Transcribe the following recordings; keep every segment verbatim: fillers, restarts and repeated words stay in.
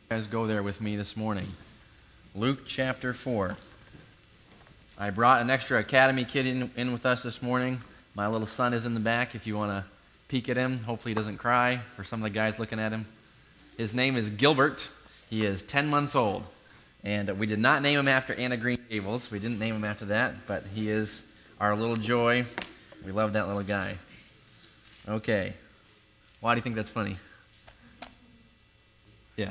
You guys go there with me this morning. Luke chapter four. I brought an extra academy kid in, in with us this morning. My little son is in the back if you want to peek at him. Hopefully he doesn't cry for some of the guys looking at him. His name is Gilbert. He is ten months old. And we did not name him after Anna Green Gables. We didn't name him after that, but he is our little joy. We love that little guy. Okay. Why do you think that's funny? Yeah.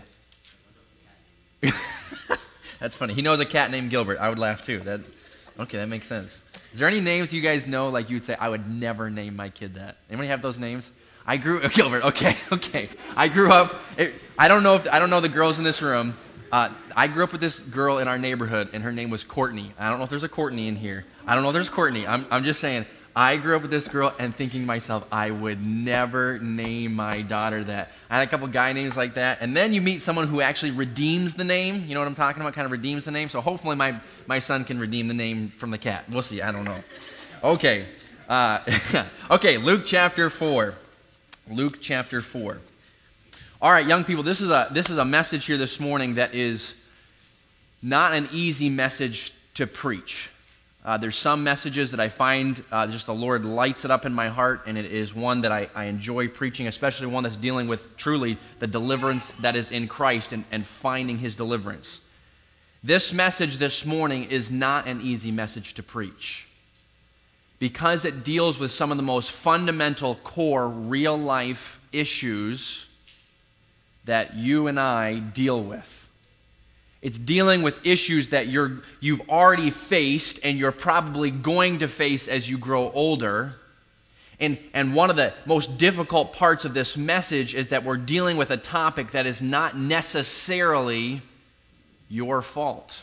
That's funny. He knows a cat named Gilbert. I would laugh too. That okay, that makes sense. Is there any names you guys know like you would say I would never name my kid that? Anybody have those names? I grew uh, Gilbert. Okay, okay. I grew up. It, I don't know if I don't know the girls in this room. Uh, I grew up with this girl in our neighborhood, and her name was Courtney. I don't know if there's a Courtney in here. I don't know if there's Courtney. I'm I'm just saying. I grew up with this girl and thinking to myself, I would never name my daughter that. I had a couple guy names like that. And then you meet someone who actually redeems the name. You know what I'm talking about? Kind of redeems the name. So hopefully my, my son can redeem the name from the cat. We'll see. I don't know. Okay. Uh, okay, Luke chapter four. Luke chapter four. All right, young people, this is a this is a message here this morning that is not an easy message to preach. Uh, there's some messages that I find uh, just the Lord lights it up in my heart, and it is one that I, I enjoy preaching, especially one that's dealing with truly the deliverance that is in Christ and, and finding His deliverance. This message this morning is not an easy message to preach because it deals with some of the most fundamental, core, real-life issues that you and I deal with. It's dealing with issues that you're, you've already faced and you're probably going to face as you grow older. And, and one of the most difficult parts of this message is that we're dealing with a topic that is not necessarily your fault,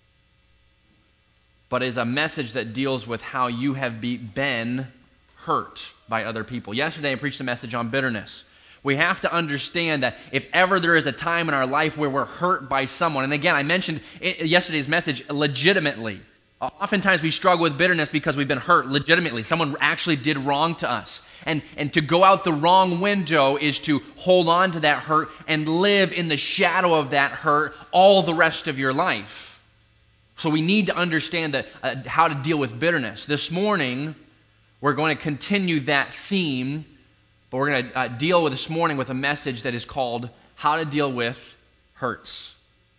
but is a message that deals with how you have be, been hurt by other people. Yesterday I preached a message on bitterness. We have to understand that if ever there is a time in our life where we're hurt by someone, and again, I mentioned in yesterday's message legitimately. Oftentimes we struggle with bitterness because we've been hurt legitimately. Someone actually did wrong to us. And, and to go out the wrong window is to hold on to that hurt and live in the shadow of that hurt all the rest of your life. So we need to understand that, uh, how to deal with bitterness. This morning, we're going to continue that theme. But we're going to uh, deal with this morning with a message that is called How to Deal with Hurts.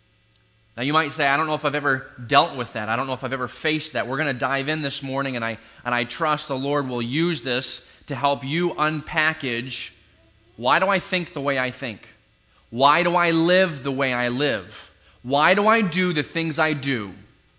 Now you might say, I don't know if I've ever dealt with that. I don't know if I've ever faced that. We're going to dive in this morning, and I and I trust the Lord will use this to help you unpackage, why do I think the way I think? Why do I live the way I live? Why do I do the things I do?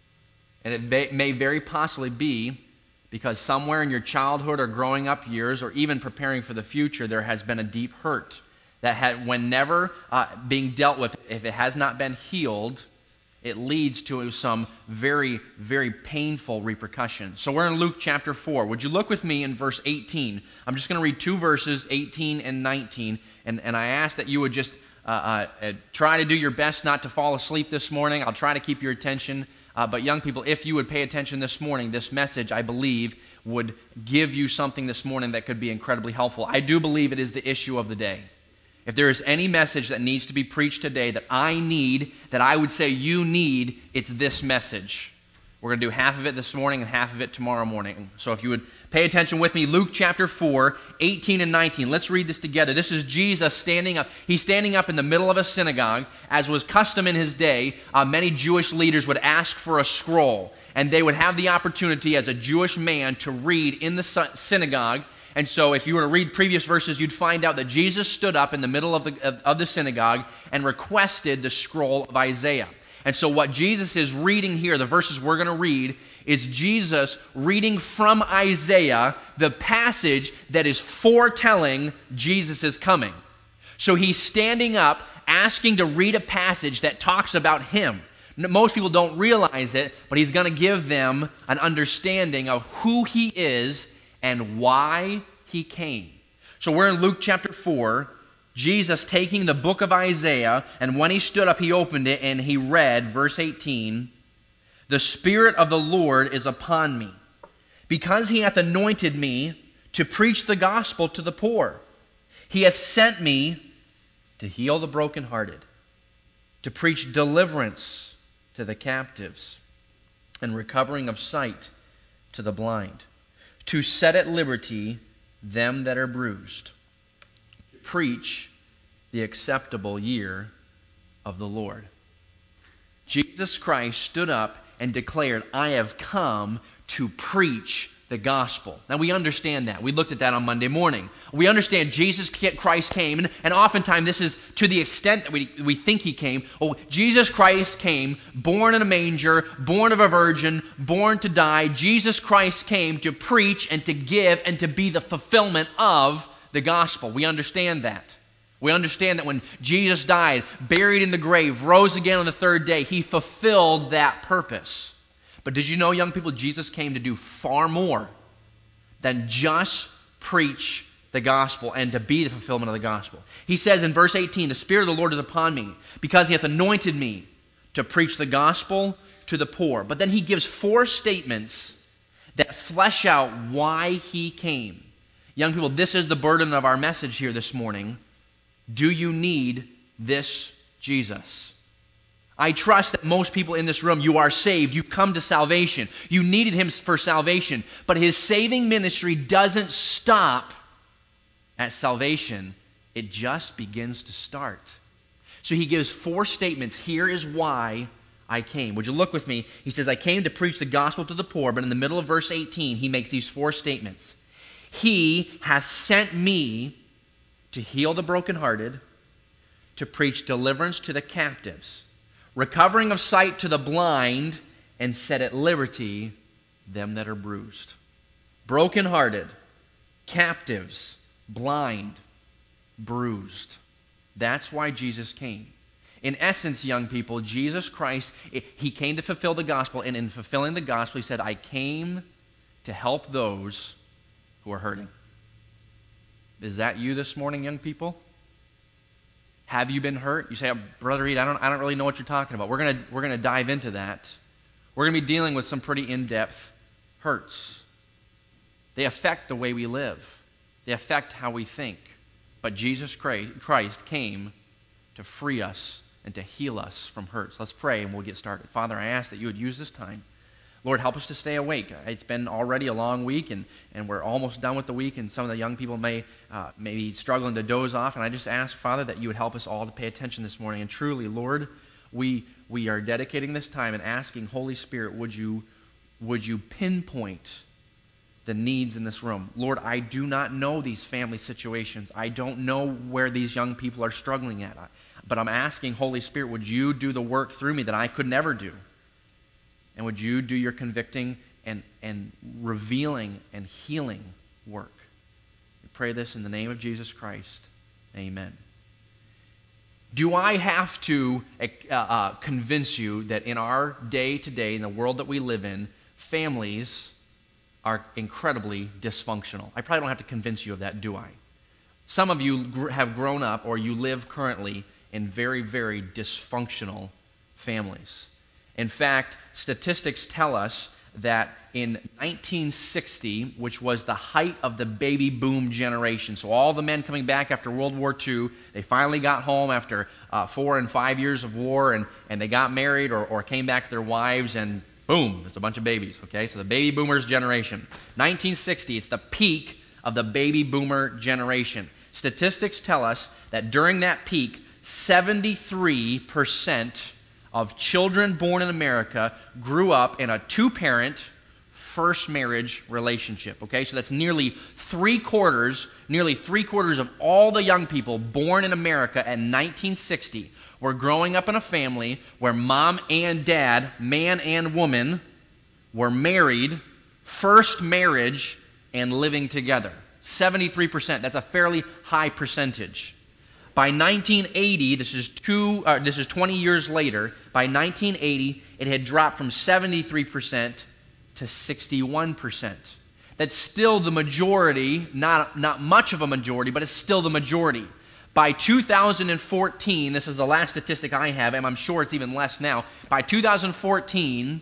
And it may, may very possibly be because somewhere in your childhood or growing up years or even preparing for the future, there has been a deep hurt that had, when never uh, being dealt with, if it has not been healed, it leads to some very, very painful repercussions. So we're in Luke chapter four. Would you look with me in verse eighteen? I'm just going to read two verses, eighteen and nineteen, and, and I ask that you would just uh, uh, try to do your best not to fall asleep this morning. I'll try to keep your attention. Uh, but young people, if you would pay attention this morning, this message, I believe, would give you something this morning that could be incredibly helpful. I do believe it is the issue of the day. If there is any message that needs to be preached today that I need, that I would say you need, it's this message. We're going to do half of it this morning and half of it tomorrow morning. So if you would pay attention with me, Luke chapter four, eighteen and nineteen. Let's read this together. This is Jesus standing up. He's standing up in the middle of a synagogue. As was custom in his day, uh, many Jewish leaders would ask for a scroll. And they would have the opportunity as a Jewish man to read in the synagogue. And so if you were to read previous verses, you'd find out that Jesus stood up in the middle of the, of, of the synagogue and requested the scroll of Isaiah. And so what Jesus is reading here, the verses we're going to read, is Jesus reading from Isaiah the passage that is foretelling Jesus' coming. So he's standing up, asking to read a passage that talks about him. Most people don't realize it, but he's going to give them an understanding of who he is and why he came. So we're in Luke chapter four. Jesus taking the book of Isaiah, and when he stood up, he opened it, and he read, verse eighteen, "The Spirit of the Lord is upon me, because he hath anointed me to preach the gospel to the poor. He hath sent me to heal the brokenhearted, to preach deliverance to the captives and recovering of sight to the blind, to set at liberty them that are bruised, to preach the acceptable year of the Lord. Jesus Christ stood up and declared, I have come to preach the gospel. Now we understand that. We looked at that on Monday morning. We understand Jesus Christ came, and, and oftentimes this is to the extent that we, we think he came. Oh, Jesus Christ came, born in a manger, born of a virgin, born to die. Jesus Christ came to preach and to give and to be the fulfillment of the gospel. We understand that. We understand that when Jesus died, buried in the grave, rose again on the third day, he fulfilled that purpose. But did you know, young people, Jesus came to do far more than just preach the gospel and to be the fulfillment of the gospel. He says in verse eighteen, the Spirit of the Lord is upon me, because he hath anointed me to preach the gospel to the poor. But then he gives four statements that flesh out why he came. Young people, this is the burden of our message here this morning. Do you need this Jesus? I trust that most people in this room, you are saved. You've come to salvation. You needed him for salvation. But his saving ministry doesn't stop at salvation. It just begins to start. So he gives four statements. Here is why I came. Would you look with me? He says, I came to preach the gospel to the poor. But in the middle of verse eighteen, he makes these four statements. He hath sent me to heal the brokenhearted, to preach deliverance to the captives, recovering of sight to the blind, and set at liberty them that are bruised. Brokenhearted, captives, blind, bruised. That's why Jesus came. In essence, young people, Jesus Christ, he came to fulfill the gospel, and in fulfilling the gospel, he said, I came to help those who are hurting. Is that you this morning, young people? Have you been hurt? You say, oh, Brother Reed, I don't, I don't really know what you're talking about. We're gonna, we're gonna dive into that. We're gonna be dealing with some pretty in-depth hurts. They affect the way we live. They affect how we think. But Jesus Christ came to free us and to heal us from hurts. Let's pray and we'll get started. Father, I ask that you would use this time. Lord, help us to stay awake. It's been already a long week, and, and we're almost done with the week, and some of the young people may, uh, may be struggling to doze off. And I just ask, Father, that you would help us all to pay attention this morning. And truly, Lord, we we are dedicating this time and asking, Holy Spirit, would you would you pinpoint the needs in this room? Lord, I do not know these family situations. I don't know where these young people are struggling at. But I'm asking, Holy Spirit, would you do the work through me that I could never do? And would you do your convicting and, and revealing and healing work? We pray this in the name of Jesus Christ. Amen. Do I have to uh, uh, convince you that in our day-to-day, in the world that we live in, families are incredibly dysfunctional? I probably don't have to convince you of that, do I? Some of you gr- have grown up or you live currently in very, very dysfunctional families. In fact, statistics tell us that in nineteen sixty, which was the height of the baby boom generation, so all the men coming back after World War Two, they finally got home after uh, four and five years of war, and, and they got married or, or came back to their wives, and boom, it's a bunch of babies, okay? So the baby boomers generation. nineteen sixty, it's the peak of the baby boomer generation. Statistics tell us that during that peak, seventy-three percent of children born in America grew up in a two-parent, first marriage relationship. Okay, so that's nearly three quarters, nearly three quarters of all the young people born in America in nineteen sixty were growing up in a family where mom and dad, man and woman, were married, first marriage, and living together. seventy-three percent. That's a fairly high percentage. By nineteen eighty, this is two, uh, this is twenty years later, by nineteen eighty, it had dropped from seventy-three percent to sixty-one percent. That's still the majority, not, not much of a majority, but it's still the majority. By two thousand fourteen, this is the last statistic I have, and I'm sure it's even less now. By two thousand fourteen,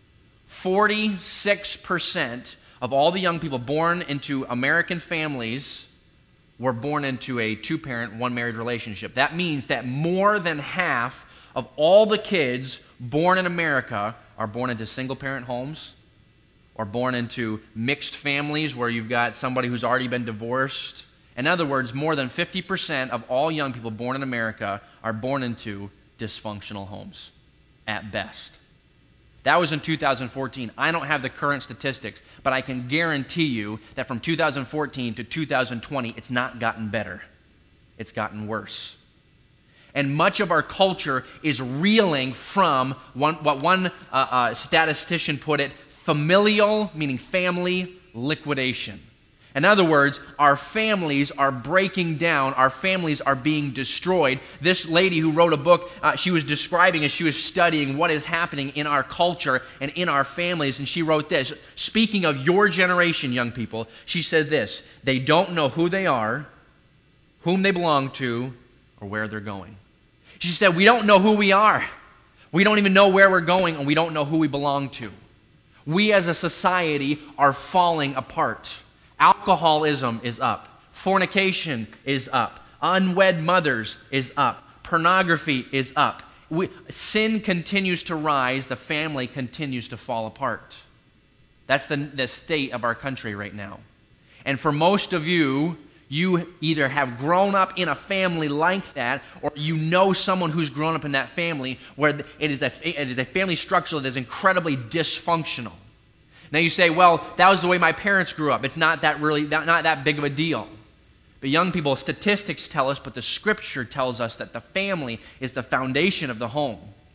forty-six percent of all the young people born into American families were born into a two-parent, one-married relationship. That means that more than half of all the kids born in America are born into single-parent homes or born into mixed families where you've got somebody who's already been divorced. In other words, more than fifty percent of all young people born in America are born into dysfunctional homes, at best. That was in two thousand fourteen. I don't have the current statistics, but I can guarantee you that from two thousand fourteen to two thousand twenty, it's not gotten better. It's gotten worse. And much of our culture is reeling from one, what one uh, uh, statistician put it, familial, meaning family, liquidation. In other words, our families are breaking down. Our families are being destroyed. This lady who wrote a book, uh, she was describing as she was studying what is happening in our culture and in our families, and she wrote this. Speaking of your generation, young people, she said this: they don't know who they are, whom they belong to, or where they're going. She said, we don't know who we are. We don't even know where we're going, and we don't know who we belong to. We as a society are falling apart. Alcoholism is up. Fornication is up. Unwed mothers is up. Pornography is up. We, sin continues to rise. The family continues to fall apart. That's the, the state of our country right now. And for most of you, you either have grown up in a family like that, or you know someone who's grown up in that family where it is a, it is a family structure that is incredibly dysfunctional. Now you say, well, that was the way my parents grew up. It's not that really, not, not that big of a deal. But young people, statistics tell us, but the Scripture tells us that the family is the foundation of the home.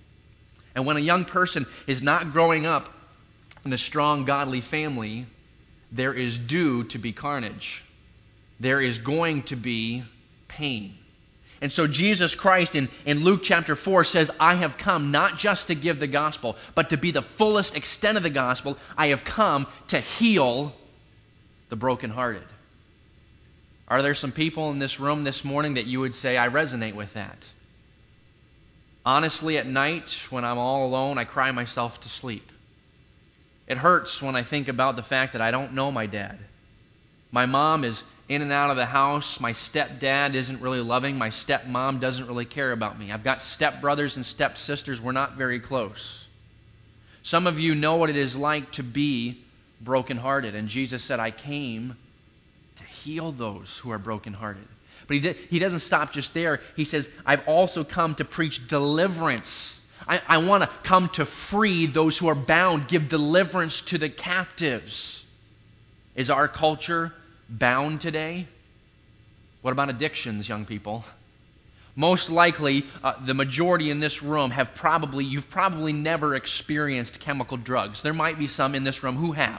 And when a young person is not growing up in a strong, godly family, there is due to be carnage. There is going to be pain. And so Jesus Christ in, in Luke chapter four says, I have come not just to give the gospel, but to be the fullest extent of the gospel. I have come to heal the brokenhearted. Are there some people in this room this morning that you would say, I resonate with that? Honestly, at night, when I'm all alone, I cry myself to sleep. It hurts when I think about the fact that I don't know my dad. My mom is in and out of the house. My stepdad isn't really loving. My stepmom doesn't really care about me. I've got stepbrothers and stepsisters. We're not very close. Some of you know what it is like to be brokenhearted. And Jesus said, I came to heal those who are brokenhearted. But he, did, he doesn't stop just there. He says, I've also come to preach deliverance. I, I want to come to free those who are bound, give deliverance to the captives. Is our culture bound today? What about addictions, young people? Most likely, uh, the majority in this room have probably, you've probably never experienced chemical drugs. There might be some in this room who have.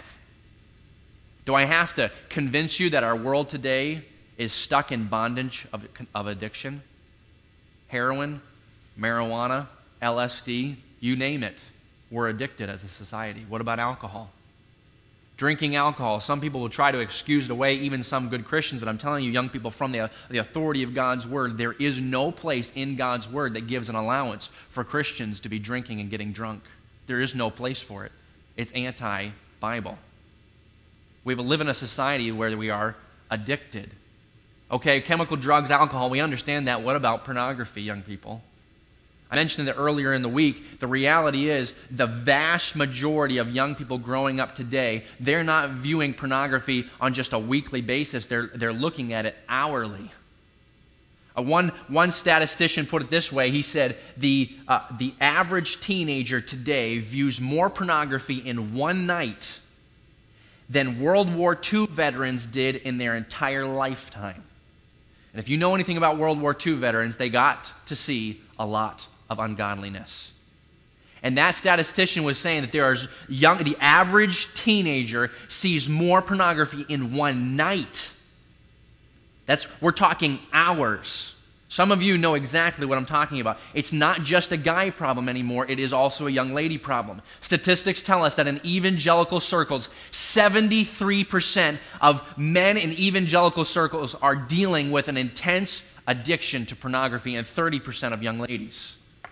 Do I have to convince you that our world today is stuck in bondage of, of addiction? Heroin, marijuana, L S D, you name it. We're addicted as a society. What about alcohol? Drinking alcohol. Some people will try to excuse it away, even some good Christians, but I'm telling you, young people, from the, the authority of God's Word, there is no place in God's Word that gives an allowance for Christians to be drinking and getting drunk. There is no place for it. It's anti-Bible. We live in a society where we are addicted. Okay, chemical drugs, alcohol, we understand that. What about pornography, young people? I mentioned it earlier in the week. The reality is the vast majority of young people growing up today, they're not viewing pornography on just a weekly basis. They're, they're looking at it hourly. Uh, one, one statistician put it this way. He said the, uh, the average teenager today views more pornography in one night than World War Two veterans did in their entire lifetime. And if you know anything about World War Two veterans, they got to see a lot of ungodliness. And that statistician was saying that there is young, the average teenager sees more pornography in one night. That's, we're talking hours. Some of you know exactly what I'm talking about. It's not just a guy problem anymore. It is also a young lady problem. Statistics tell us that in evangelical circles, seventy-three percent of men in evangelical circles are dealing with an intense addiction to pornography, and thirty percent of young ladies.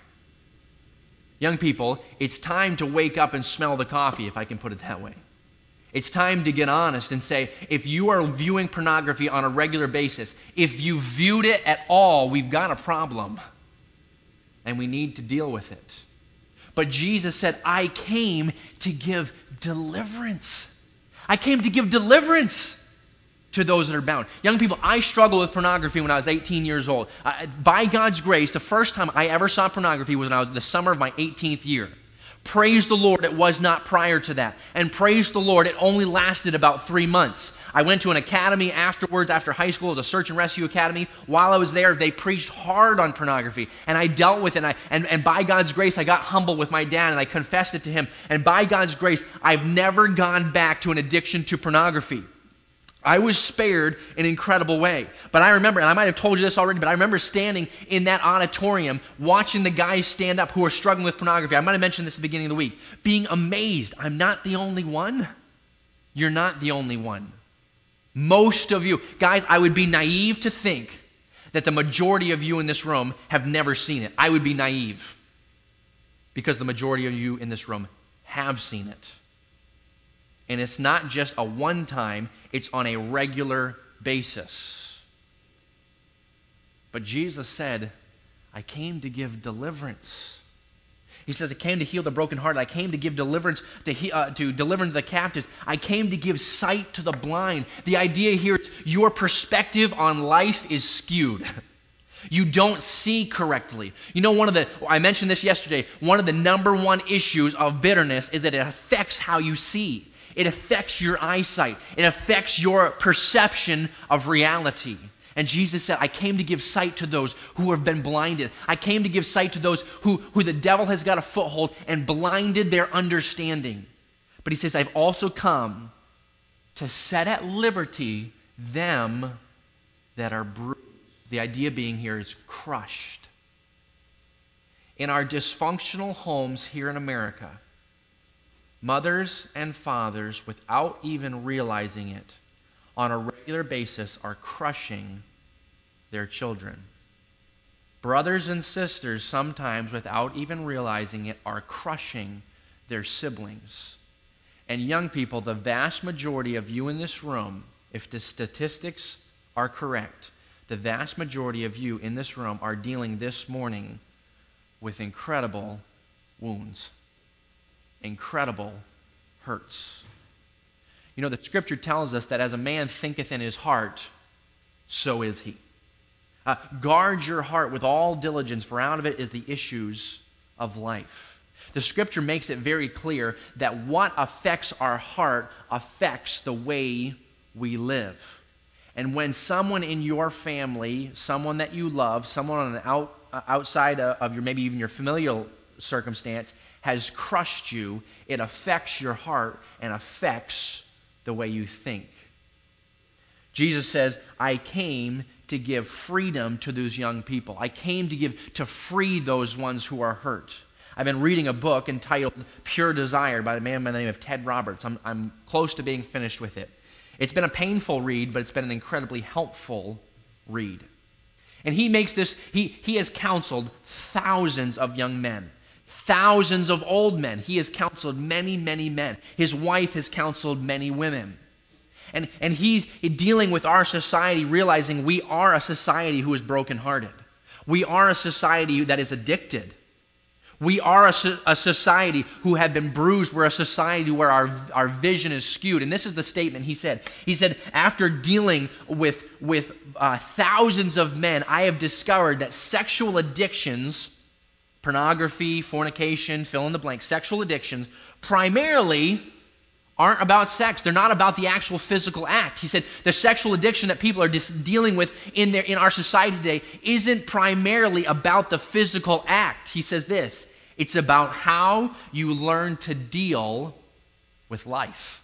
Young people, it's time to wake up and smell the coffee, if I can put it that way. It's time to get honest and say, if you are viewing pornography on a regular basis, if you viewed it at all, we've got a problem. and we need to deal with it. But Jesus said, I came to give deliverance. I came to give deliverance to those that are bound. Young people, I struggled with pornography when I was eighteen years old. I, by God's grace, the first time I ever saw pornography was when I was in the summer of my eighteenth year. Praise the Lord, it was not prior to that. And praise the Lord, it only lasted about three months. I went to an academy afterwards, after high school, it was a search and rescue academy. While I was there, they preached hard on pornography. And I dealt with it, and, I, and, and by God's grace, I got humble with my dad, and I confessed it to him. And by God's grace, I've never gone back to an addiction to pornography. I was spared in an incredible way. But I remember, and I might have told you this already, but I remember standing in that auditorium, watching the guys stand up who are struggling with pornography. I might have mentioned this at the beginning of the week. Being amazed. I'm not the only one. You're not the only one. Most of you, guys, I would be naive to think that the majority of you in this room have never seen it. I would be naive. Because the majority of you in this room have seen it. And it's not just a one-time, it's on a regular basis. But Jesus said, I came to give deliverance. He says, I came to heal the brokenhearted. I came to give deliverance, to, he, uh, to deliverance to the captives. I came to give sight to the blind. The idea here is your perspective on life is skewed. You don't see correctly. You know, one of the, I mentioned this yesterday, one of the number one issues of bitterness is that it affects how you see. It affects your eyesight. It affects your perception of reality. And Jesus said, I came to give sight to those who have been blinded. I came to give sight to those who, who the devil has got a foothold and blinded their understanding. But he says, I've also come to set at liberty them that are bruised. The idea being here is crushed. In our dysfunctional homes here in America, mothers and fathers, without even realizing it, on a regular basis are crushing their children. Brothers and sisters, sometimes without even realizing it, are crushing their siblings. And young people, the vast majority of you in this room, if the statistics are correct, the vast majority of you in this room are dealing this morning with incredible wounds. Incredible hurts. You know, the scripture tells us that as a man thinketh in his heart, so is he. Uh, guard your heart with all diligence, for out of it is the issues of life. The scripture makes it very clear that what affects our heart affects the way we live. And when someone in your family, someone that you love, someone on an out, uh, outside of your, maybe even your familial circumstance, has crushed you, it affects your heart and affects the way you think. Jesus says, I came to give freedom to those young people. I came to give to free those ones who are hurt. I've been reading a book entitled Pure Desire by a man by the name of Ted Roberts. I'm, I'm close to being finished with it. It's been a painful read, but it's been an incredibly helpful read. And he makes this, he, he has counseled thousands of young men. Thousands of old men. He has counseled many, many men. His wife has counseled many women. And, and he's dealing with our society, realizing we are a society who is brokenhearted. We are a society that is addicted. We are a, a society who have been bruised. We're a society where our, our vision is skewed. And this is the statement he said. He said, after dealing with, with uh, thousands of men, I have discovered that sexual addictions, pornography, fornication, fill in the blank, sexual addictions, primarily aren't about sex. They're not about the actual physical act. He said the sexual addiction that people are dis- dealing with in their in our society today isn't primarily about the physical act. He says this, it's about how you learn to deal with life.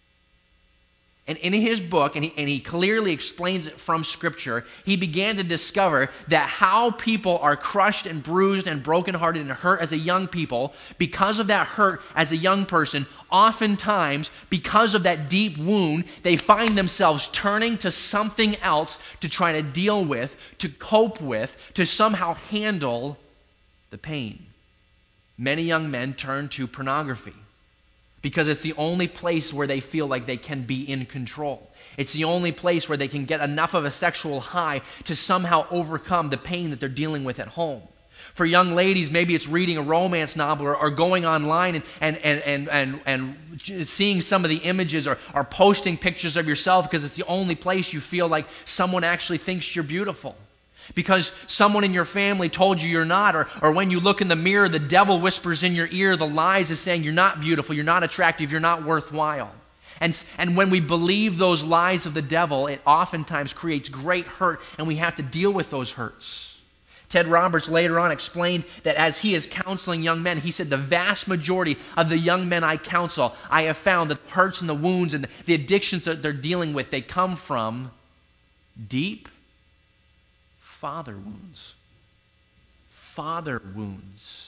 And in his book, and he, and he clearly explains it from Scripture, he began to discover that how people are crushed and bruised and brokenhearted and hurt as a young people, because of that hurt as a young person, oftentimes, because of that deep wound, they find themselves turning to something else to try to deal with, to cope with, to somehow handle the pain. Many young men turn to pornography, because it's the only place where they feel like they can be in control. It's the only place where they can get enough of a sexual high to somehow overcome the pain that they're dealing with at home. For young ladies, maybe it's reading a romance novel or, or going online and, and, and, and, and, and seeing some of the images or, or posting pictures of yourself because it's the only place you feel like someone actually thinks you're beautiful. Because someone in your family told you you're not, or, or when you look in the mirror, the devil whispers in your ear the lies of saying you're not beautiful, you're not attractive, you're not worthwhile. And, and when we believe those lies of the devil, it oftentimes creates great hurt, and we have to deal with those hurts. Ted Roberts later on explained that as he is counseling young men, he said, the vast majority of the young men I counsel, I have found that the hurts and the wounds and the addictions that they're dealing with, they come from deep father wounds. Father wounds.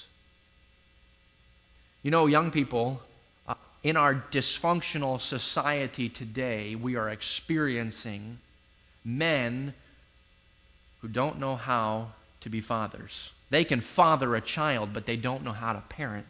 You know, young people, uh, in our dysfunctional society today, we are experiencing men who don't know how to be fathers. They can father a child, but they don't know how to parent.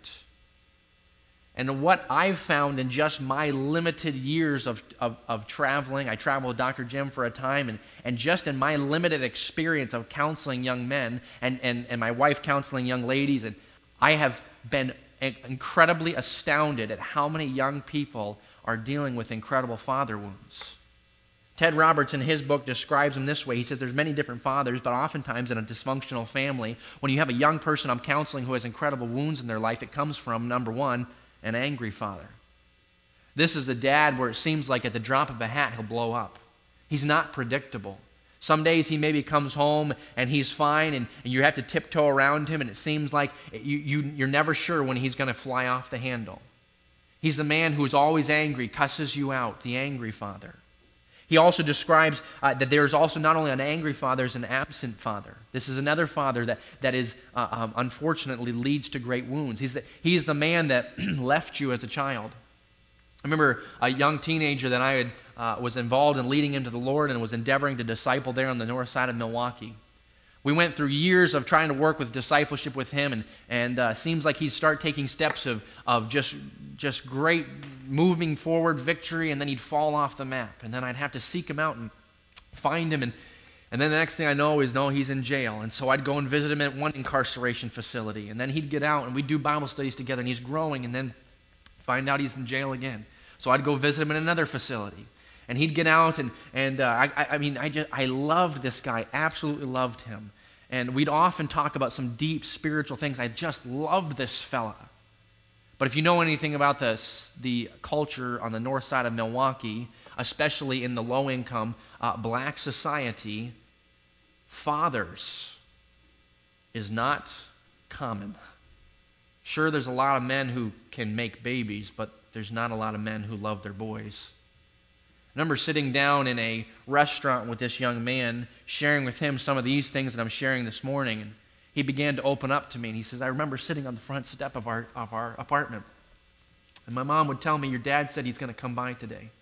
And what I've found in just my limited years of, of, of traveling, I traveled with Doctor Jim for a time, and, and just in my limited experience of counseling young men and, and, and my wife counseling young ladies, and I have been incredibly astounded at how many young people are dealing with incredible father wounds. Ted Roberts in his book describes them this way. He says there's many different fathers, but oftentimes in a dysfunctional family, when you have a young person I'm counseling who has incredible wounds in their life, it comes from, number one, an angry father. This is the dad where it seems like at the drop of a hat he'll blow up. He's not predictable. Some days he maybe comes home and he's fine, and, and you have to tiptoe around him, and it seems like you, you, you're never sure when he's going to fly off the handle. He's the man who's always angry, cusses you out, the angry father. He also describes uh, that there's also not only an angry father, there's an absent father. This is another father that, that is, uh, um, unfortunately, leads to great wounds. He's the, he's the man that left you as a child. I remember a young teenager that I had, uh, was involved in leading him to the Lord and was endeavoring to disciple there on the north side of Milwaukee. We went through years of trying to work with discipleship with him, and and uh, seems like he'd start taking steps of of just just great moving forward victory, and then he'd fall off the map, and then I'd have to seek him out and find him, and and then the next thing I know is no, he's in jail, and so I'd go and visit him at one incarceration facility, and then he'd get out, and we'd do Bible studies together, and he's growing, and then find out he's in jail again, so I'd go visit him in another facility. And he'd get out, and and uh, I I mean I just I loved this guy, absolutely loved him, and we'd often talk about some deep spiritual things. I just loved this fella. But if you know anything about this, the culture on the north side of Milwaukee, especially in the low-income uh, black society, fathers is not common. Sure, there's a lot of men who can make babies, but there's not a lot of men who love their boys. I remember sitting down in a restaurant with this young man, sharing with him some of these things that I'm sharing this morning, and he began to open up to me, and he says, I remember sitting on the front step of our of our apartment, and my mom would tell me, your dad said he's going to come by today. And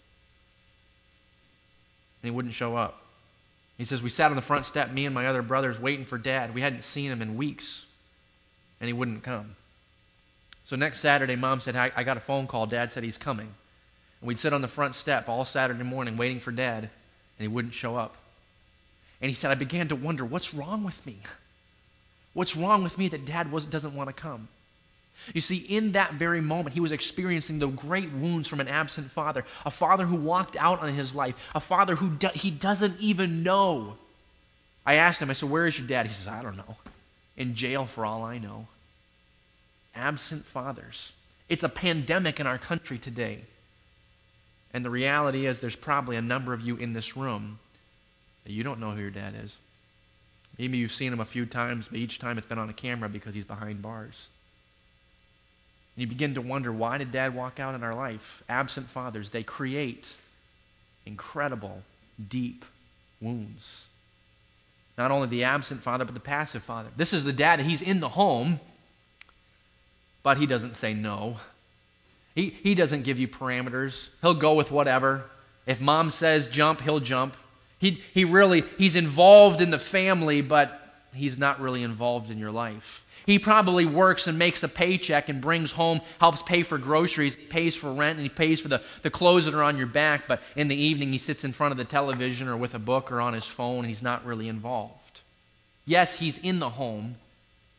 he wouldn't show up. He says, we sat on the front step, me and my other brothers, waiting for Dad. We hadn't seen him in weeks, and he wouldn't come. So next Saturday, Mom said, I, I got a phone call. Dad said he's coming. And we'd sit on the front step all Saturday morning waiting for Dad, and he wouldn't show up. And he said, I began to wonder, what's wrong with me? What's wrong with me that Dad was, doesn't want to come? You see, in that very moment, he was experiencing the great wounds from an absent father, a father who walked out on his life, a father who do, he doesn't even know. I asked him, I said, where is your dad? He says, I don't know. In jail for all I know. Absent fathers. It's a pandemic in our country today. And the reality is there's probably a number of you in this room that you don't know who your dad is. Maybe you've seen him a few times, but each time it's been on a camera because he's behind bars. And you begin to wonder, why did Dad walk out in our life? Absent fathers, they create incredible, deep wounds. Not only the absent father, but the passive father. This is the dad, he's in the home, but he doesn't say no. He, he doesn't give you parameters. He'll go with whatever. If Mom says jump, he'll jump. He, he really, he's involved in the family, but he's not really involved in your life. He probably works and makes a paycheck and brings home, helps pay for groceries, pays for rent, and he pays for the, the clothes that are on your back, but in the evening he sits in front of the television or with a book or on his phone, and he's not really involved. Yes, he's in the home,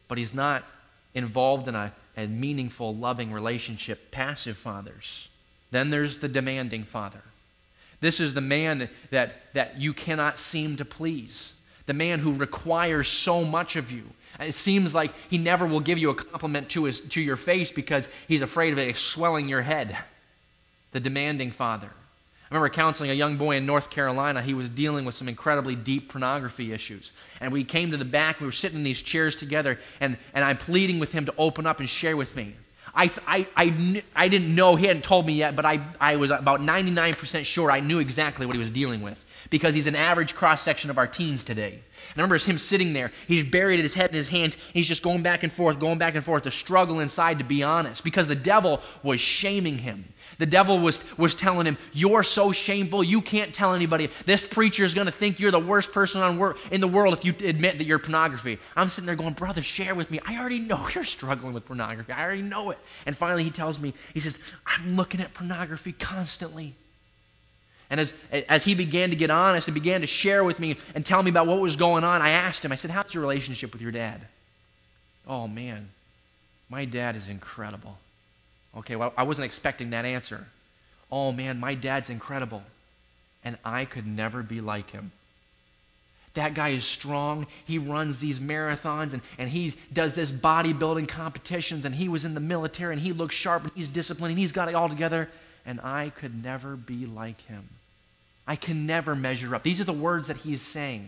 but he's not involved in a, a meaningful, loving relationship. Passive fathers. Then there's the demanding father. This is the man that, that you cannot seem to please. The man who requires so much of you. It seems like he never will give you a compliment to his to your face because he's afraid of it swelling your head. The demanding father. I remember counseling a young boy in North Carolina. He was dealing with some incredibly deep pornography issues. And we came to the back. We were sitting in these chairs together, and, and I'm pleading with him to open up and share with me. I, I, I, I didn't know, he hadn't told me yet, but I, I was about ninety-nine percent sure I knew exactly what he was dealing with because he's an average cross-section of our teens today. And I remember him sitting there. He's buried his head in his hands. He's just going back and forth, going back and forth, the struggle inside, to be honest, because the devil was shaming him. The devil was, was telling him, you're so shameful, you can't tell anybody. This preacher is going to think you're the worst person on wor- in the world if you admit that you're pornography. I'm sitting there going, brother, share with me. I already know you're struggling with pornography. I already know it. And finally he tells me, he says, I'm looking at pornography constantly. And as, as he began to get honest and began to share with me and tell me about what was going on, I asked him, I said, how's your relationship with your dad? Oh, man, my dad is incredible. Okay, well, I wasn't expecting that answer. Oh, man, my dad's incredible. And I could never be like him. That guy is strong. He runs these marathons, and, and he does this bodybuilding competitions, and he was in the military, and he looks sharp, and he's disciplined, and he's got it all together. And I could never be like him. I can never measure up. These are the words that he's saying.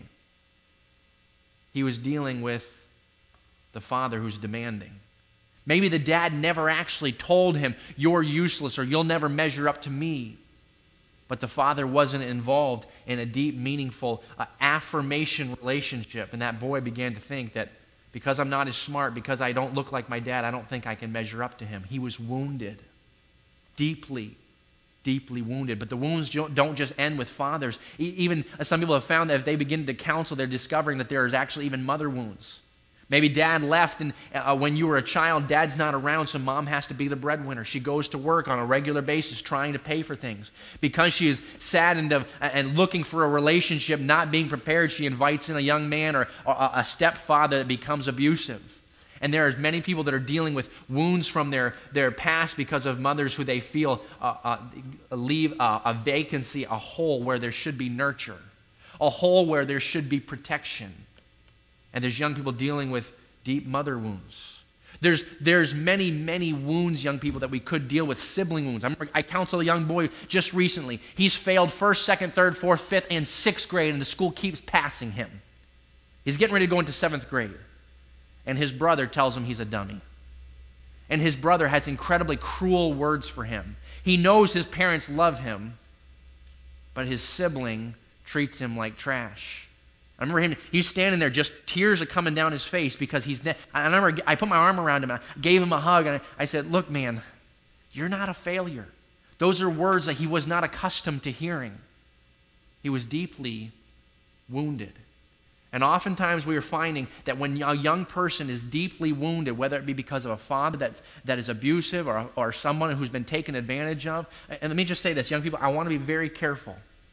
He was dealing with the father who's demanding. Maybe the dad never actually told him, you're useless or you'll never measure up to me. But the father wasn't involved in a deep, meaningful uh, affirmation relationship. And that boy began to think that because I'm not as smart, because I don't look like my dad, I don't think I can measure up to him. He was wounded. Deeply, deeply wounded. But the wounds don't just end with fathers. E- even some people have found that if they begin to counsel, they're discovering that there is actually even mother wounds. Maybe dad left, and uh, when you were a child, dad's not around, so mom has to be the breadwinner. She goes to work on a regular basis trying to pay for things. Because she is saddened of, and looking for a relationship, not being prepared, she invites in a young man or, or a stepfather that becomes abusive. And there are many people that are dealing with wounds from their, their past because of mothers who they feel uh, uh, leave a, a vacancy, a hole where there should be nurture, a hole where there should be protection. And there's young people dealing with deep mother wounds. There's there's many, many wounds, young people, that we could deal with. Sibling wounds. I remember I counseled a young boy just recently. He's failed first, second, third, fourth, fifth, and sixth grade, and the school keeps passing him. He's getting ready to go into seventh grade. And his brother tells him he's a dummy. And his brother has incredibly cruel words for him. He knows his parents love him, but his sibling treats him like trash. I remember him, he's standing there, just tears are coming down his face because he's, ne- I remember I put my arm around him and I gave him a hug and I, I said, look, man, you're not a failure. Those are words that he was not accustomed to hearing. He was deeply wounded. And oftentimes we are finding that when a young person is deeply wounded, whether it be because of a father that, that is abusive or, or someone who's been taken advantage of, and let me just say this, young people, I want to be very careful.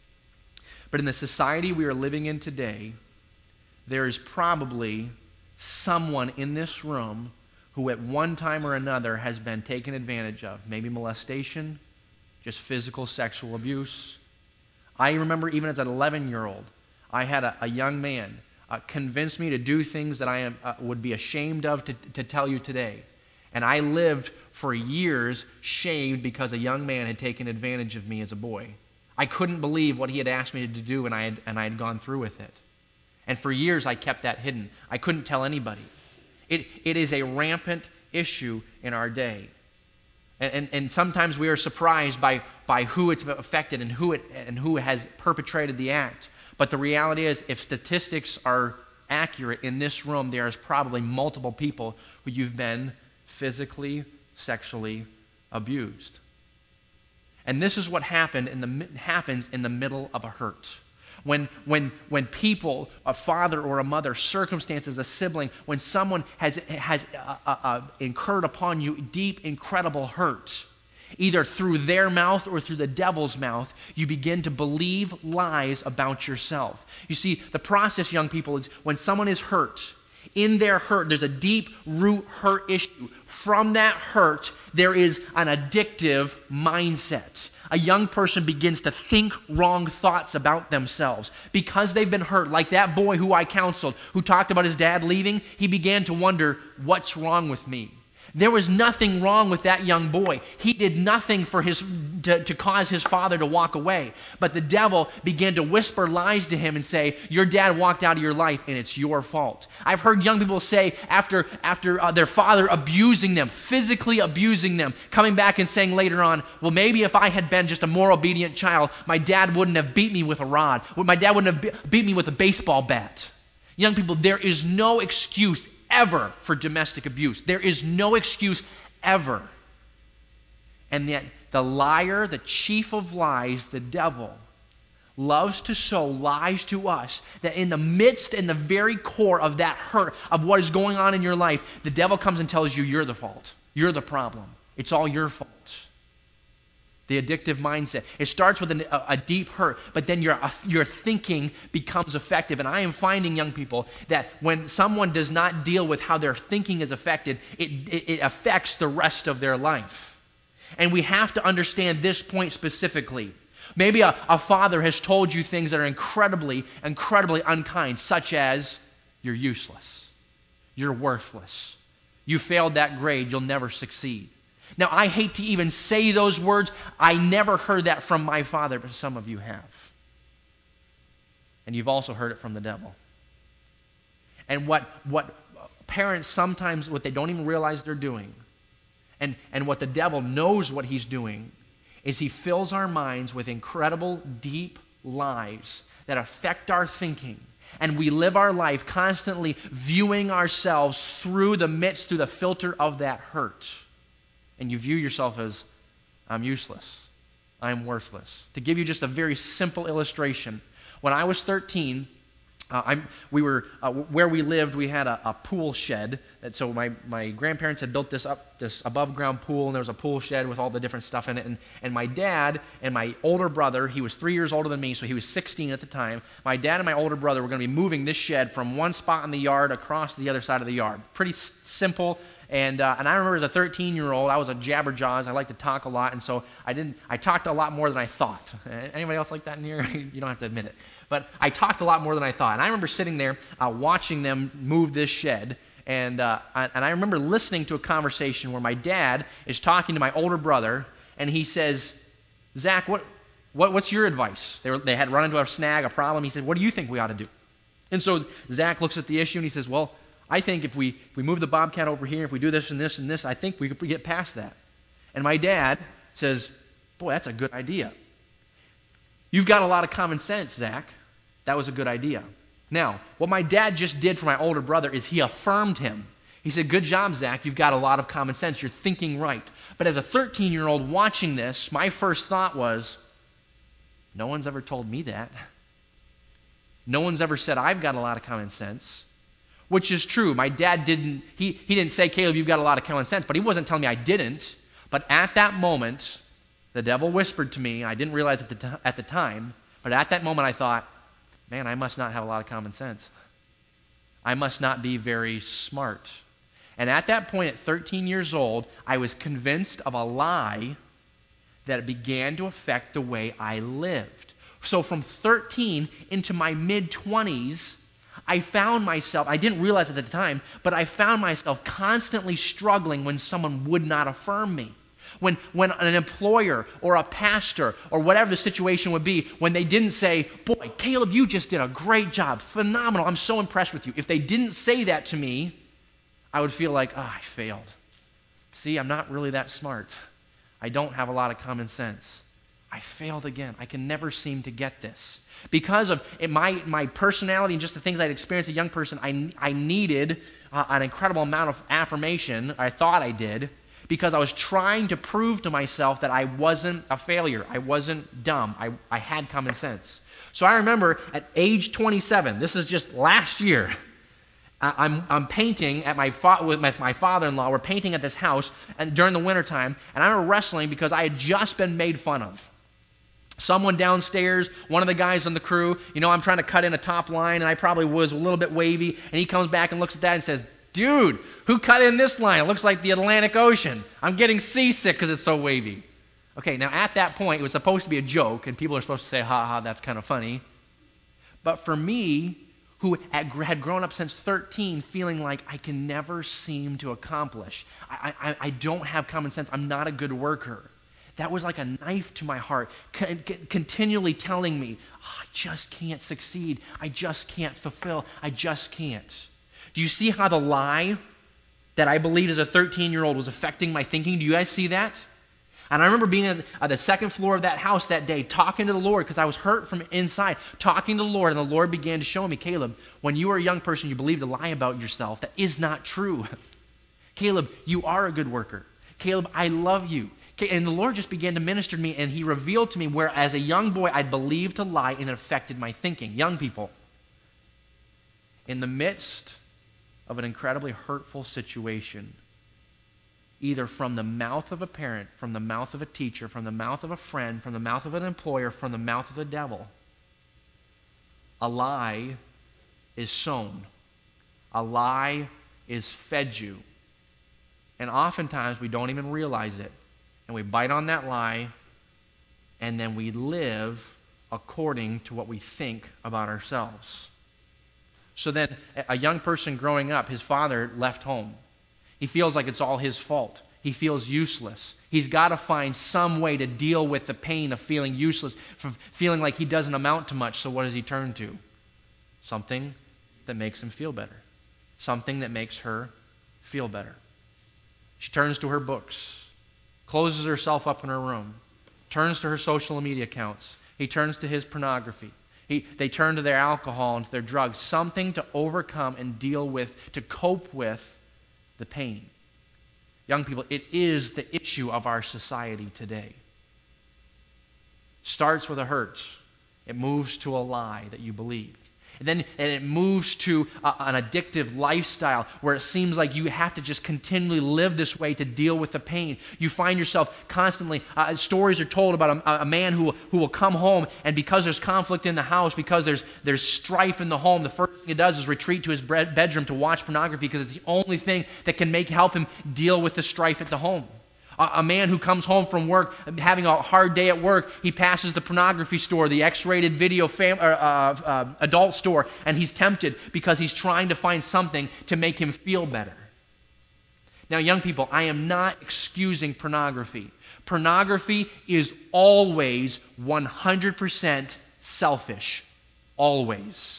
But in the society we are living in today, there is probably someone in this room who at one time or another has been taken advantage of. Maybe molestation, just physical sexual abuse. I remember even as an eleven-year-old, I had a, a young man uh, convince me to do things that I am, uh, would be ashamed of to, to tell you today. And I lived for years shamed because a young man had taken advantage of me as a boy. I couldn't believe what he had asked me to do, and I had, and I had gone through with it. And for years I kept that hidden. I couldn't tell anybody. It, it is a rampant issue in our day. And, and, and sometimes we are surprised by, by who it's affected and who, it, and who has perpetrated the act. But the reality is, if statistics are accurate in this room, there is probably multiple people who you've been physically, sexually abused. And this is what happened in the, happens in the middle of a hurt. When, when, when people, a father or a mother, circumstances, a sibling, when someone has, has uh, uh, uh, incurred upon you deep, incredible hurt, either through their mouth or through the devil's mouth, you begin to believe lies about yourself. You see, the process, young people, is when someone is hurt, In their hurt, there's a deep root hurt issue. From that hurt, there is an addictive mindset. A young person begins to think wrong thoughts about themselves. Because they've been hurt, like that boy who I counseled, who talked about his dad leaving, he began to wonder, what's wrong with me? There was nothing wrong with that young boy. He did nothing for his to, to cause his father to walk away. But the devil began to whisper lies to him and say, your dad walked out of your life and it's your fault. I've heard young people say after, after uh, their father abusing them, physically abusing them, coming back and saying later on, well, maybe if I had been just a more obedient child, my dad wouldn't have beat me with a rod. My dad wouldn't have beat me with a baseball bat. Young people, there is no excuse ever for domestic abuse. There is no excuse ever. And yet the liar, the chief of lies, the devil, loves to sow lies to us that in the midst, in the very core of that hurt, of what is going on in your life, the devil comes and tells you you're the fault. You're the problem. It's all your fault. The addictive mindset. It starts with an, a, a deep hurt, but then your, uh, your thinking becomes effective. And I am finding, young people, that when someone does not deal with how their thinking is affected, it, it, it affects the rest of their life. And we have to understand this point specifically. Maybe a, a father has told you things that are incredibly, incredibly unkind, such as, you're useless. You're worthless. You failed that grade. You'll never succeed. Now, I hate to even say those words. I never heard that from my father, but some of you have. And you've also heard it from the devil. And what, what parents sometimes, what they don't even realize they're doing, and, and what the devil knows what he's doing, is he fills our minds with incredible, deep lies that affect our thinking. And we live our life constantly viewing ourselves through the midst, through the filter of that hurt. And you view yourself as, I'm useless. I'm worthless. To give you just a very simple illustration, when I was thirteen, uh, I'm, we were uh, where we lived. We had a, a pool shed. That, so my, my grandparents had built this up, this above ground pool, and there was a pool shed with all the different stuff in it. And, and my dad and my older brother, he was three years older than me, so he was sixteen at the time. My dad and my older brother were going to be moving this shed from one spot in the yard across to the other side of the yard. Pretty s- simple. And uh, and I remember as a thirteen-year-old, I was a jabberjaws. I liked to talk a lot, and so I didn't. I talked a lot more than I thought. Anybody else like that in here? You don't have to admit it. But I talked a lot more than I thought. And I remember sitting there uh, watching them move this shed, and uh, I, and I remember listening to a conversation where my dad is talking to my older brother, and he says, "Zach, what, what what's your advice?" They were, they had run into a snag, a problem. He said, "What do you think we ought to do?" And so Zach looks at the issue and he says, "Well, I think if we, if we move the Bobcat over here, if we do this and this and this, I think we could get past that." And my dad says, "Boy, that's a good idea. You've got a lot of common sense, Zach. That was a good idea." Now, what my dad just did for my older brother is he affirmed him. He said, "Good job, Zach. You've got a lot of common sense. You're thinking right." But as a thirteen-year-old watching this, my first thought was, no one's ever told me that. No one's ever said I've got a lot of common sense. Which is true. My dad didn't, he, he didn't say, "Caleb, you've got a lot of common sense," but he wasn't telling me I didn't. But at that moment, the devil whispered to me, I didn't realize at the, t- at the time, but at that moment I thought, man, I must not have a lot of common sense. I must not be very smart. And at that point, at thirteen years old, I was convinced of a lie that began to affect the way I lived. So from thirteen into my mid-twenties, I found myself, I didn't realize at the time, but I found myself constantly struggling when someone would not affirm me. When, when an employer or a pastor or whatever the situation would be, when they didn't say, "Boy, Caleb, you just did a great job, phenomenal, I'm so impressed with you." If they didn't say that to me, I would feel like, oh, I failed. See, I'm not really that smart. I don't have a lot of common sense. I failed again. I can never seem to get this. Because of it, my, my personality and just the things I'd experienced as a young person, I, I needed uh, an incredible amount of affirmation. I thought I did, because I was trying to prove to myself that I wasn't a failure. I wasn't dumb. I, I had common sense. So I remember at age twenty-seven, this is just last year, I'm, I'm painting at my fa- with my, my father-in-law. We're painting at this house and during the wintertime, and I remember wrestling because I had just been made fun of. Someone downstairs, one of the guys on the crew, you know, I'm trying to cut in a top line, and I probably was a little bit wavy, and he comes back and looks at that and says, dude, who cut in this line? It looks like the Atlantic Ocean. I'm getting seasick because it's so wavy. Okay, now at that point, it was supposed to be a joke, and people are supposed to say, ha ha, that's kind of funny. But for me, who had grown up since thirteen feeling like I can never seem to accomplish, I, I, I don't have common sense, I'm not a good worker. That was like a knife to my heart, con- continually telling me, oh, I just can't succeed. I just can't fulfill. I just can't. Do you see how the lie that I believed as a thirteen-year-old was affecting my thinking? Do you guys see that? And I remember being at the second floor of that house that day, talking to the Lord because I was hurt from inside, talking to the Lord, and the Lord began to show me, Caleb, when you were a young person, you believed a lie about yourself. That is not true. Caleb, you are a good worker. Caleb, I love you. And the Lord just began to minister to me, and he revealed to me where as a young boy I believed a lie and it affected my thinking. Young people, in the midst of an incredibly hurtful situation, either from the mouth of a parent, from the mouth of a teacher, from the mouth of a friend, from the mouth of an employer, from the mouth of the devil, a lie is sown. A lie is fed you. And oftentimes we don't even realize it. And we bite on that lie, and then we live according to what we think about ourselves. So then, a young person growing up, his father left home. He feels like it's all his fault. He feels useless. He's got to find some way to deal with the pain of feeling useless, from feeling like he doesn't amount to much. So what does he turn to? Something that makes him feel better. Something that makes her feel better. She turns to her books, closes herself up in her room, turns to her social media accounts. He turns to his pornography. He, they turn to their alcohol and to their drugs, something to overcome and deal with, to cope with the pain. Young people, it is the issue of our society today. Starts with a hurt. It moves to a lie that you believe. And then and it moves to a, an addictive lifestyle where it seems like you have to just continually live this way to deal with the pain. You find yourself constantly, uh, stories are told about a, a man who, who will come home, and because there's conflict in the house, because there's there's strife in the home, the first thing he does is retreat to his bedroom to watch pornography because it's the only thing that can make help him deal with the strife at the home. A man who comes home from work, having a hard day at work, he passes the pornography store, the X-rated video fam- uh, uh, adult store, and he's tempted because he's trying to find something to make him feel better. Now, young people, I am not excusing pornography. Pornography is always one hundred percent selfish. Always.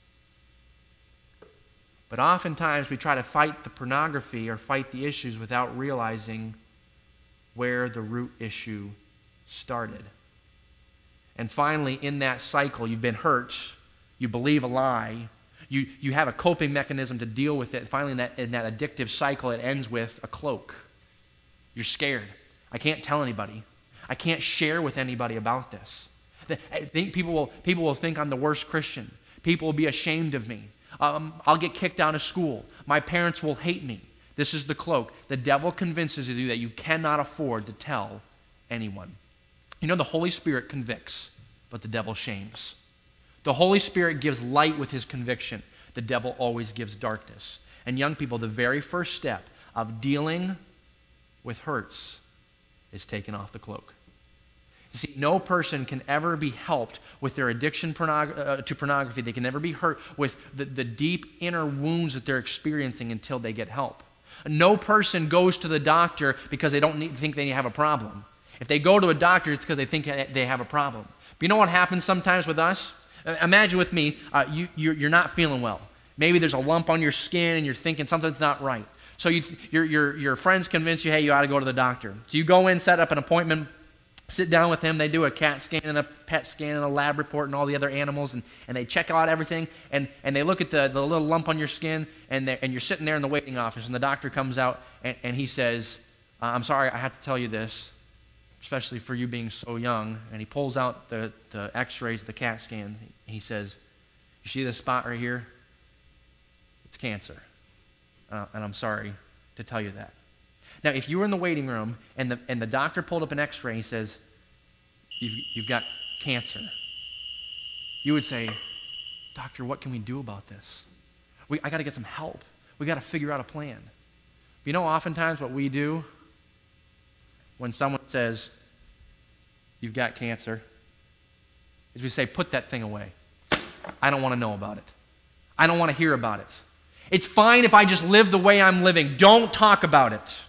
But oftentimes we try to fight the pornography or fight the issues without realizing where the root issue started. And finally, in that cycle, you've been hurt, you believe a lie, you, you have a coping mechanism to deal with it, and finally in that, in that addictive cycle, it ends with a cloak. You're scared. I can't tell anybody. I can't share with anybody about this. I think people will, people will think I'm the worst Christian. People will be ashamed of me. Um, I'll get kicked out of school. My parents will hate me. This is the cloak. The devil convinces you that you cannot afford to tell anyone. You know, the Holy Spirit convicts, but the devil shames. The Holy Spirit gives light with his conviction. The devil always gives darkness. And young people, the very first step of dealing with hurts is taking off the cloak. You see, no person can ever be helped with their addiction pornog- uh, to pornography. They can never be hurt with the, the deep inner wounds that they're experiencing until they get help. No person goes to the doctor because they don't need, think they have a problem. If they go to a doctor, it's because they think they have a problem. But you know what happens sometimes with us? Imagine with me, uh, you, you're, you're not feeling well. Maybe there's a lump on your skin and you're thinking something's not right. So you, your, your, your friends convince you, hey, you ought to go to the doctor. So you go in, set up an appointment, sit down with them, they do a CAT scan and a PET scan and a lab report and all the other animals, and, and they check out everything, and, and they look at the, the little lump on your skin, and, and you're sitting there in the waiting office, and the doctor comes out, and, and he says, uh, I'm sorry, I have to tell you this, especially for you being so young, and he pulls out the, the x-rays, the CAT scan, he says, you see this spot right here? It's cancer, uh, and I'm sorry to tell you that. Now, if you were in the waiting room and the and the doctor pulled up an x-ray and he says, you've, you've got cancer. You would say, doctor, what can we do about this? We, I got to get some help. We got to figure out a plan. But you know, oftentimes what we do when someone says, you've got cancer, is we say, put that thing away. I don't want to know about it. I don't want to hear about it. It's fine if I just live the way I'm living. Don't talk about it.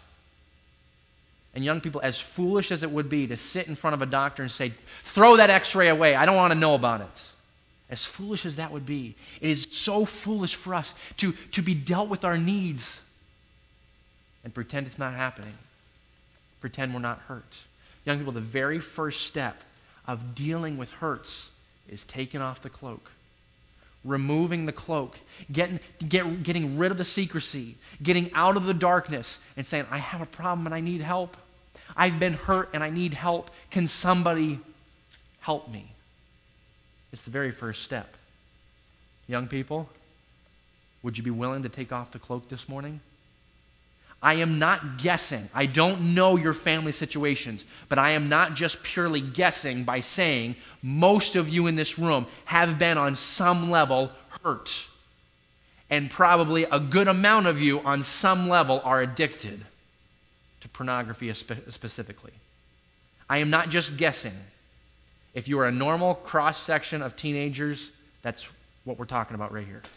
And young people, as foolish as it would be to sit in front of a doctor and say, throw that x-ray away. I don't want to know about it. As foolish as that would be, it is so foolish for us to, to be dealt with our needs and pretend it's not happening. Pretend we're not hurt. Young people, the very first step of dealing with hurts is taking off the cloak. Removing the cloak. Getting, get, getting rid of the secrecy. Getting out of the darkness and saying, I have a problem and I need help. I've been hurt and I need help. Can somebody help me? It's the very first step. Young people, would you be willing to take off the cloak this morning? I am not guessing. I don't know your family situations, but I am not just purely guessing by saying most of you in this room have been on some level hurt. And probably a good amount of you on some level are addicted to pornography specifically. I am not just guessing. If you are a normal cross-section of teenagers, that's what we're talking about right here.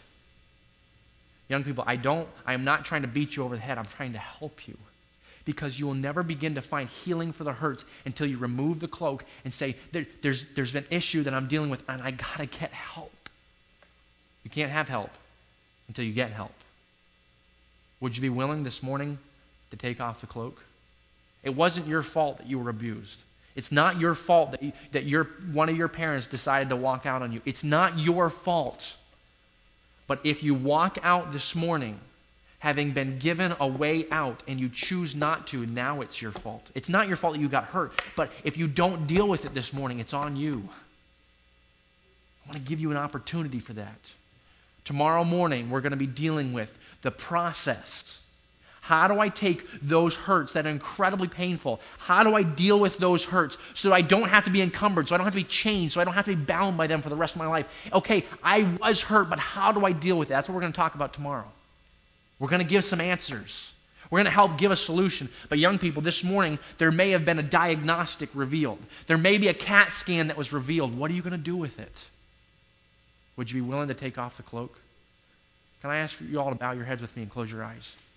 Young people, I don't, I am not trying to beat you over the head. I'm trying to help you. Because you will never begin to find healing for the hurts until you remove the cloak and say, there, there's, there's been an issue that I'm dealing with and I got to get help. You can't have help until you get help. Would you be willing this morning to take off the cloak? It wasn't your fault that you were abused. It's not your fault that, you, that your, one of your parents decided to walk out on you. It's not your fault. But if you walk out this morning having been given a way out and you choose not to, now it's your fault. It's not your fault that you got hurt, but if you don't deal with it this morning, it's on you. I want to give you an opportunity for that. Tomorrow morning, we're going to be dealing with the process. How do I take those hurts that are incredibly painful? How do I deal with those hurts so that I don't have to be encumbered, so I don't have to be chained, so I don't have to be bound by them for the rest of my life? Okay, I was hurt, but how do I deal with it? That's what we're going to talk about tomorrow. We're going to give some answers. We're going to help give a solution. But young people, this morning, there may have been a diagnostic revealed. There may be a CAT scan that was revealed. What are you going to do with it? Would you be willing to take off the cloak? Can I ask for you all to bow your heads with me and close your eyes?